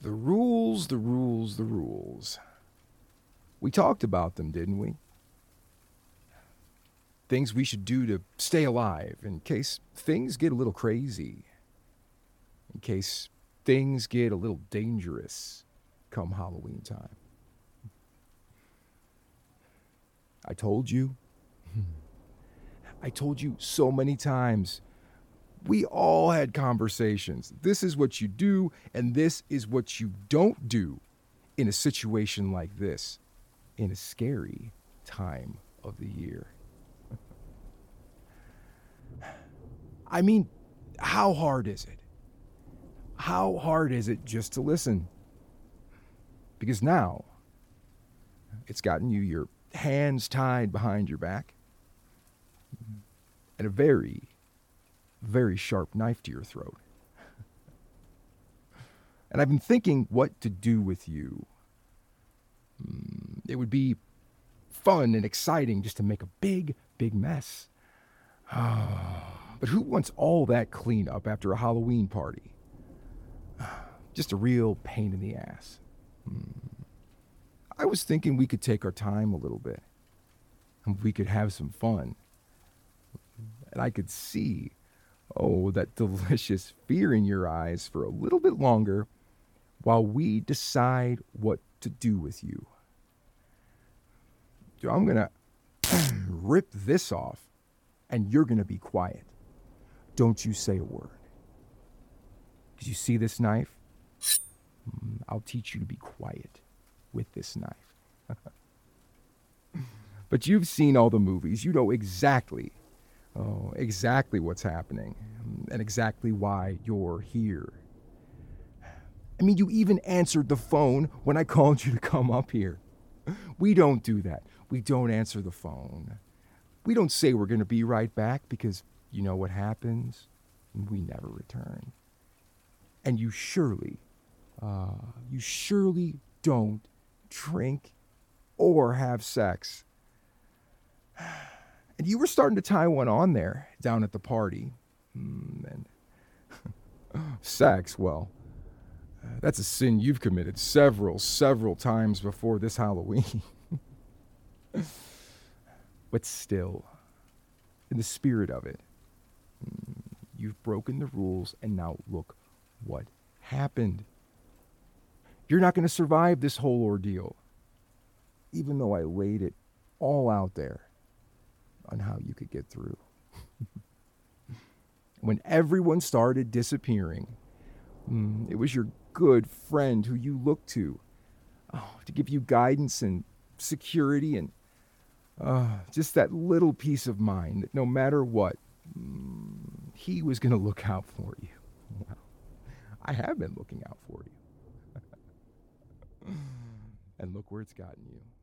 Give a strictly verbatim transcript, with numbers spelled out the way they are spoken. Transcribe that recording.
The rules, the rules, the rules. We talked about them, didn't we? Things we should do to stay alive in case things get a little crazy. In case things get a little dangerous come Halloween time. I told you. I told you so many times. We all had conversations. This is what you do, and this is what you don't do in a situation like this, in a scary time of the year. I mean, how hard is it? How hard is it just to listen? Because now, it's gotten you your hands tied behind your back and a very, very sharp knife to your throat. And I've been thinking what to do with you. It would be fun and exciting just to make a big, big mess. But who wants all that cleanup after a Halloween party? Just a real pain in the ass. I was thinking we could take our time a little bit. And we could have some fun. And I could see, oh, that delicious fear in your eyes for a little bit longer while we decide what to do with you. So I'm going to rip this off, and you're going to be quiet. Don't you say a word. Because you see this knife? I'll teach you to be quiet with this knife. But you've seen all the movies. You know exactly, oh, exactly what's happening and exactly why you're here. I mean, you even answered the phone when I called you to come up here. We don't do that. We don't answer the phone. We don't say we're going to be right back because you know what happens? We never return. And you surely, uh, you surely don't drink or have sex. And you were starting to tie one on there down at the party. Mm, and sex, well, uh, that's a sin you've committed several, several times before this Halloween. But still, in the spirit of it, mm, you've broken the rules, and now look what happened. You're not going to survive this whole ordeal, even though I laid it all out there on how you could get through. When everyone started disappearing, mm, it was your good friend who you looked to oh, to give you guidance and security and uh, just that little peace of mind that no matter what, mm, he was going to look out for you. Well, I have been looking out for you. And look where it's gotten you.